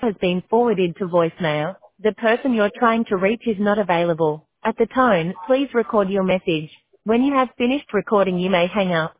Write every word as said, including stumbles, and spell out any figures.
has been forwarded to voicemail. The person you're trying to reach is not available. At the tone, please record your message. When you have finished recording, you may hang up.